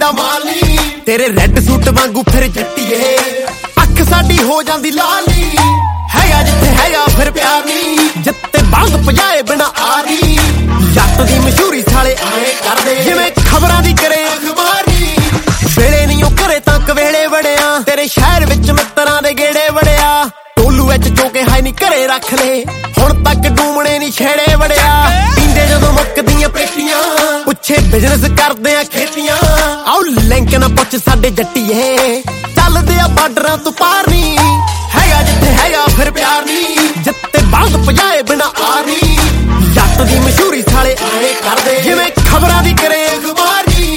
ਤੇਰਾ ਮਾਲੀ ਤੇਰੇ ਰੈੱਡ ਸੂਟ ਵਾਂਗੂ ਫਿਰ ਜੱਟੀਏ ਅੱਖ ਸਾਡੀ ਹੋ ਜਾਂਦੀ ਲਾਲੀ ਹੈਗਾ ਜਿੱਥੇ ਹੈਗਾ ਫਿਰ ਪਿਆਰ ਨੀ ਜਿੱਤੇ ਬੰਦ ਭਜਾਏ ਬਿਨਾ ਆਰੀ ਜੱਟ ਦੀ ਮਸ਼ਹੂਰੀ ਸਾਲੇ ਆਏ ਕਰਦੇ ਜਿਵੇਂ ਖਬਰਾਂ ਦੀ ਕਰੇ ਅਖਬਾਰੀ ਵੇਲੇ ਨਹੀਂ ਉਹ ਘਰੇ ਤਾਂ ਕਵੇਲੇ ਵੜਿਆ ਤੇਰੇ ਸ਼ਹਿਰ ਵਿੱਚ ਮਿੱਤਰਾਂ ਦੇ ਗੇੜੇ ਵੜਿਆ ਟੋਲੂ ਵਿੱਚ ਜੋ ਕੇ ਹਾਈ ਨਹੀਂ ਘਰੇ ਰੱਖ ਲੈ ਹੁਣ ਤੱਕ ਡੂਮਣੇ ਨਹੀਂ ਛੇੜੇ ਵੜਿਆ ਪੀਂਦੇ ਜਦੋਂ ਮੁੱਕਦੀਆਂ ਪੇਟੀਆਂ ਪੁੱਛੇ ਬਿਜ਼ਨਸ ਕਰਦੇ ਆ ਖੇਤੀਆਂ ਆਓ ਲਿੰਕ ਨਾ ਪੁੱਛ ਸਾਡੇ ਜੱਟੀਏ ਚੱਲਦੇ ਆ ਬਾਰਡਰਾਂ ਤੋਂ ਪਾਰ ਨੀ ਹੈਗਾ ਜਿੱਥੇ ਹੈਗਾ ਫਿਰ ਪਿਆਰ ਨੀ ਜਿੱਤੇ ਬੰਦ ਭਜਾਏ ਬਿਨਾ ਆਰੀ ਜੱਟ ਦੀ ਮਸ਼ਹੂਰੀ ਸਾਲੇ ਆਏ ਕਰਦੇ ਜਿਵੇਂ ਖਬਰਾਂ ਦੀ ਕਰੇ ਅਖਬਾਰੀ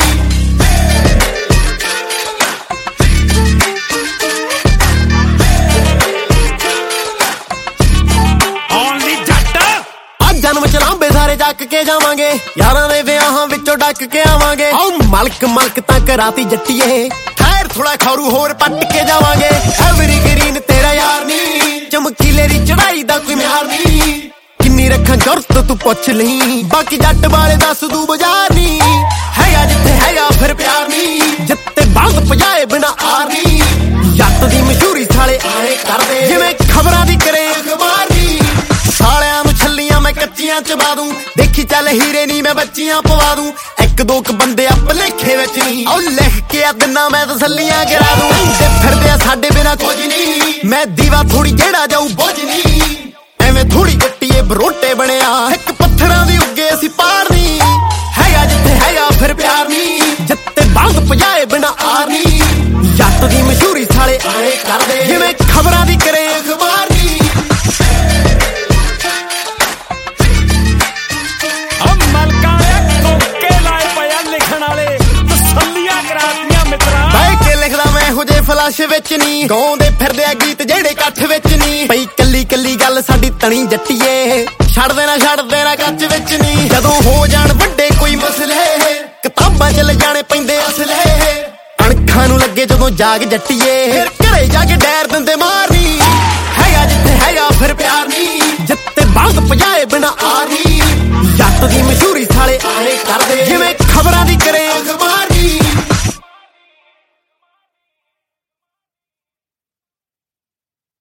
ਜਨਮ ਚ ਲਾਂਬੇ ਸਾਰੇ ਚੱਕ ਕੇ ਜਾਵਾਂਗੇ ਯਾਰਾਂ ਦੇ ਵਿਆਹਾਂ ਵਿੱਚੋਂ ਡੱਕ ਕੇ ਆਵਾਂਗੇ ਆਓ ਮਲਕ ਤਾਂ ਕਰਾਤੀ ਜੱਟੀਏ ਠਹਿਰ ਥੋੜਾ ਖਾਰੂ ਹੋਰ ਪੱਟ ਕੇ ਜਾਵਾਂਗੇ ਐਵਰੀ ਗ੍ਰੀਨ ਤੇਰਾ ਯਾਰ ਨੀ ਚਮਕੀਲੇ ਦੀ ਚੜਾਈ ਦਾ ਕੋਈ ਮਿਆਰ ਨੀ ਕਿੰਨੀ ਰੱਖਾਂ ਜ਼ਰੂਰਤ ਤੂੰ ਪੁੱਛ ਲਈ ਬਾਕੀ ਜੱਟ ਵਾਲੇ ਦੱਸ ਦੂ ਬਾਜ਼ਾਰ ਨੀ ਹੈਗਾ ਜਿੱਥੇ ਹੈਗਾ ਫਿਰ ਪਿਆਰ ਨੀ ਜਿੱਤੇ ਬੰਦ ਭਜਾਏ ਬਿਨਾ ਆਰੀ ਜੱਟ ਦੀ ਮਸ਼ਹੂਰੀ ਸਾਲੇ ਆਏ ਕਰਦੇ ਜਿਵੇਂ ਖਬਰਾਂ ਦੀ ਕਰੇ ਅਖਬਾਰੀ ਸਾਲਿਆਂ ਨੂੰ ਛੱਲੀਆਂ ਮੈਂ ਕੱਚੀਆਂ ਚਬਾ ਦੂੰ ਦੇਖੀ ਚੱਲ ਹੀਰੇ ਨੀ ਮੈਂ ਬੱਚੀਆਂ ਪਵਾ ਦੂੰ ਇੱਕ ਦੋ ਕ ਬੰਦੇ ਆ ਭਲੇਖੇ ਵਿੱਚ ਨਹੀਂ ਉਹ ਲਿਖ ਕੇ ਆ ਦਿਨਾਂ ਮੈਂ ਤਸੱਲੀਆਂ ਕਰਾ ਦੂੰ ਤੇ ਫਿਰਦੇ ਆ ਸਾਡੇ ਬਿਨਾ ਕੁਝ ਨਹੀਂ ਮੈਂ ਦੀਵਾ ਥੋੜੀ ਜਿਹੜਾ ਜਾਊ ਬੁੱਝ ਨਹੀਂ ਐਵੇਂ ਥੋੜੀ ਜੱਟੀਏ ਬਰੋਟੇ ਬਣਿਆ ਇੱਕ ਪੱਥਰਾਂ ਦੀ ਉੱਗੇ ਅਸੀਂ ਪਾਰ ਨਹੀਂ ਹੈਗਾ ਜਿੱਥੇ ਹੈਗਾ ਫਿਰ ਪਿਆਰ ਨਹੀਂ ਜਿੱਤੇ ਬੰਦ ਭਜਾਏ ਬਿਨਾ ਆਰੀ ਜੱਟ ਦੀ ਮਸ਼ਹੂਰੀ ਸਾਲੇ ਆਏ ਕਰਦੇ ਜਿਵੇਂ ਖਬਰਾਂ ਦੀ ਕਰੇ ਅਖਬਾਰੀ ਫਲਾਸ਼ ਵਿੱਚ ਨੀ ਗਾਉਂਦੇ ਫਿਰਦੇ ਆ ਗੀਤ ਜਿਹੜੇ ਇਕੱਠ ਵਿੱਚ ਨੀ ਪਈ ਕੱਲੀ ਗੱਲ ਸਾਡੀ ਤਣੀ ਜੱਟੀਏ ਛੱਡ ਦੇਣਾ ਕੱਚ ਵਿੱਚ ਨੀ ਜਦੋਂ ਹੋ ਜਾਣ ਵੱਡੇ ਕੋਈ ਮਸਲੇ ਕਿਤਾਬਾਂ ਚ ਲੈ ਜਾਣੇ ਪੈਂਦੇ ਅਸਲੇ ਅਣਖਾਂ ਨੂੰ ਲੱਗੇ ਜਦੋਂ ਜਾਗ ਜੱਟੀਏ ਫਿਰ ਘਰੇ ਜਾ ਕੇ ਡੈਰ ਦਿੰਦੇ ਮਾਰਨੀ ਹੈਗਾ ਜਿੱਥੇ ਹੈਗਾ ਫਿਰ ਪਿਆਰ ਨੀ ਜਿੱਤੇ ਬੰਦ ਭਜਾਏ ਬਿਨਾ ਆਰੀ ਜੱਟ ਦੀ